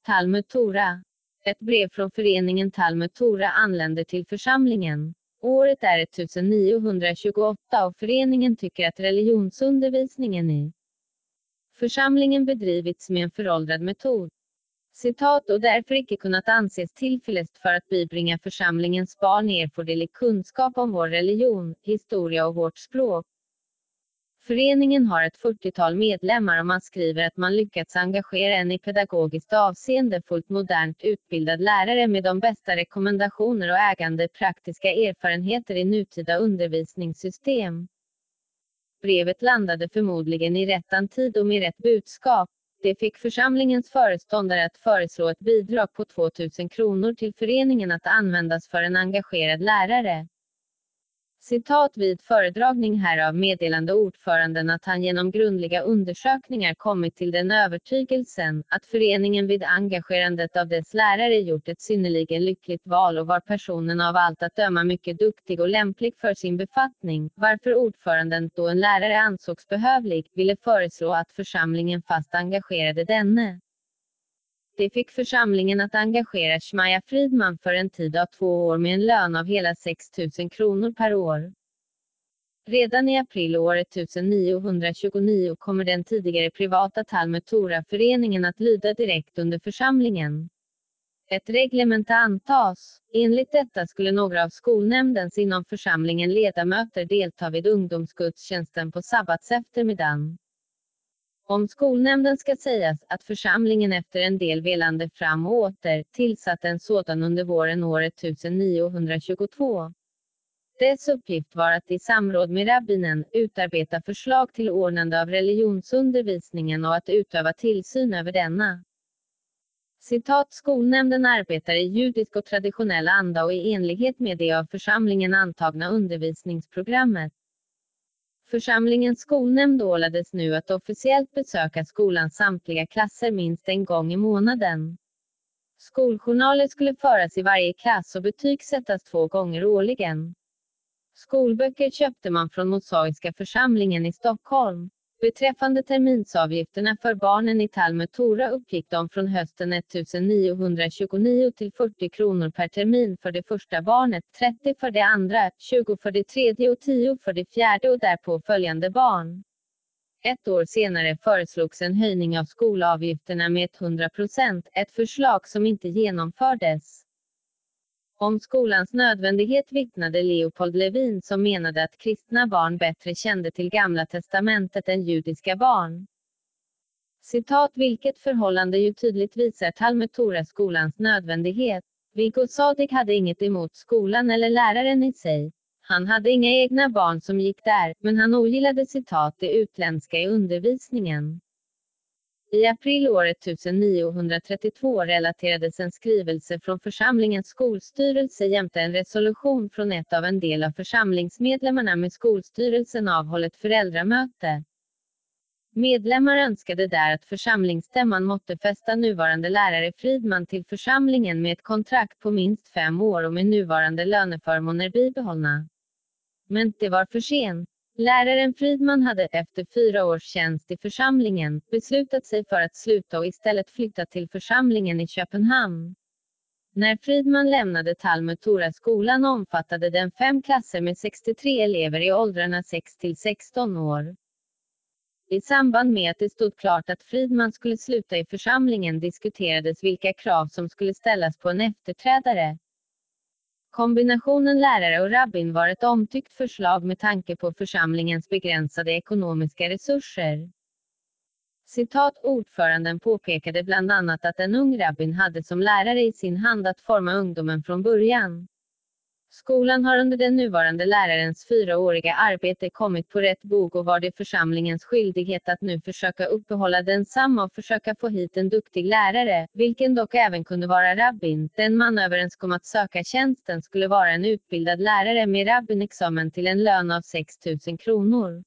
Talmud Tora. Ett brev från föreningen Talmud Tora anländer till församlingen. Året är 1928 och föreningen tycker att religionsundervisningen i församlingen bedrivits med en föråldrad metod. Citat och därför icke kunnat anses tillfälligt för att bibringa församlingens barn erforderlig kunskap om vår religion, historia och vårt språk. Föreningen har ett 40-tal medlemmar och man skriver att man lyckats engagera en i pedagogiskt avseende fullt modernt utbildad lärare med de bästa rekommendationer och ägande praktiska erfarenheter i nutida undervisningssystem. Brevet landade förmodligen i rättan tid och med rätt budskap. Det fick församlingens föreståndare att föreslå ett bidrag på 2000 kronor till föreningen att användas för en engagerad lärare. Citat vid föredragning härav meddelande ordföranden att han genom grundliga undersökningar kommit till den övertygelsen, att föreningen vid engagerandet av dess lärare gjort ett synnerligen lyckligt val och var personen av allt att döma mycket duktig och lämplig för sin befattning, varför ordföranden, då en lärare ansågs behövlig, ville föreslå att församlingen fast engagerade denne. Det fick församlingen att engagera Shmaja Fridman för en tid av 2 år med en lön av hela 6 000 kronor per år. Redan i april året 1929 kommer den tidigare privata Talmud Tora-föreningen att lyda direkt under församlingen. Ett reglement antas. Enligt detta skulle några av skolnämndens inom församlingen ledamöter delta vid ungdomsgudstjänsten på sabbatseftermiddagen. Om skolnämnden ska sägas att församlingen efter en del velande fram och åter tillsatte en sådan under våren året 1922. Dess uppgift var att i samråd med rabbinen utarbeta förslag till ordnande av religionsundervisningen och att utöva tillsyn över denna. Citat skolnämnden arbetar i judisk och traditionell anda och i enlighet med det av församlingen antagna undervisningsprogrammet. Församlingens skolnämnd ålades nu att officiellt besöka skolans samtliga klasser minst en gång i månaden. Skoljournaler skulle föras i varje klass och betyg sättas 2 gånger årligen. Skolböcker köpte man från Mosaiska församlingen i Stockholm. Beträffande terminsavgifterna för barnen i Talmud Tora uppgick de från hösten 1929 till 40 kronor per termin för det första barnet, 30 för det andra, 20 för det tredje och 10 för det fjärde och därpå följande barn. Ett år senare föreslogs en höjning av skolavgifterna med 100%, ett förslag som inte genomfördes. Om skolans nödvändighet vittnade Leopold Levin som menade att kristna barn bättre kände till Gamla testamentet än judiska barn. Citat vilket förhållande ju tydligt visar Talmud Tora-skolans nödvändighet. Viggo Sadig hade inget emot skolan eller läraren i sig. Han hade inga egna barn som gick där, men han ogillade citat det utländska i undervisningen. I april året 1932 relaterades en skrivelse från församlingens skolstyrelse jämte en resolution från ett av en del av församlingsmedlemmarna med skolstyrelsen avhållet föräldramöte. Medlemmar önskade där att församlingsstämman måtte fästa nuvarande lärare Fridman till församlingen med ett kontrakt på minst 5 år och med nuvarande löneförmåner bibehållna. Men det var för sent. Läraren Fridman hade, efter 4 års tjänst i församlingen, beslutat sig för att sluta och istället flytta till församlingen i Köpenhamn. När Fridman lämnade Talmud Tora-skolan omfattade den 5 klasser med 63 elever i åldrarna 6 till 16 år. I samband med att det stod klart att Fridman skulle sluta i församlingen diskuterades vilka krav som skulle ställas på en efterträdare. Kombinationen lärare och rabbin var ett omtyckt förslag med tanke på församlingens begränsade ekonomiska resurser. Citat ordföranden påpekade bland annat att en ung rabbin hade som lärare i sin hand att forma ungdomen från början. Skolan har under den nuvarande lärarens 4-åriga arbete kommit på rätt bog och var det församlingens skyldighet att nu försöka uppehålla densamma och försöka få hit en duktig lärare, vilken dock även kunde vara rabbin. Den man överenskom att söka tjänsten skulle vara en utbildad lärare med rabbinexamen till en lön av 6 000 kronor.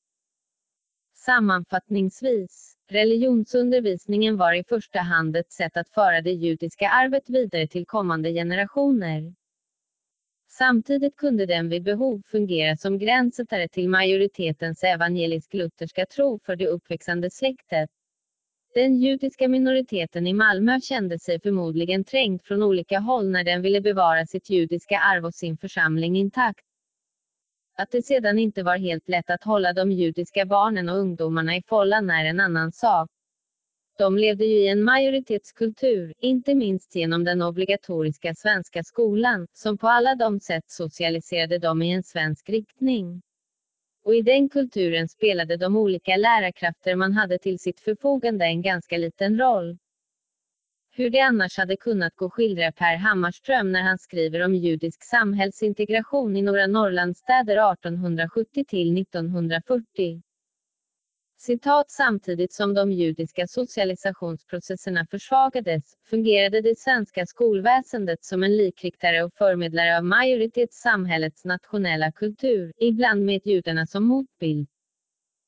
Sammanfattningsvis, religionsundervisningen var i första hand ett sätt att föra det judiska arvet vidare till kommande generationer. Samtidigt kunde den vid behov fungera som gränssättare till majoritetens evangelisk-lutherska tro för det uppväxande släktet. Den judiska minoriteten i Malmö kände sig förmodligen trängd från olika håll när den ville bevara sitt judiska arv och sin församling intakt. Att det sedan inte var helt lätt att hålla de judiska barnen och ungdomarna i fållan är en annan sak. De levde ju i en majoritetskultur, inte minst genom den obligatoriska svenska skolan, som på alla de sätt socialiserade dem i en svensk riktning. Och i den kulturen spelade de olika lärarkrafter man hade till sitt förfogande en ganska liten roll. Hur det annars hade kunnat gå skildrar Per Hammarström när han skriver om judisk samhällsintegration i några Norrlandsstäder 1870 till 1940. Citat: samtidigt som de judiska socialisationsprocesserna försvagades, fungerade det svenska skolväsendet som en likriktare och förmedlare av majoritetssamhällets nationella kultur, ibland med judarna som motbild.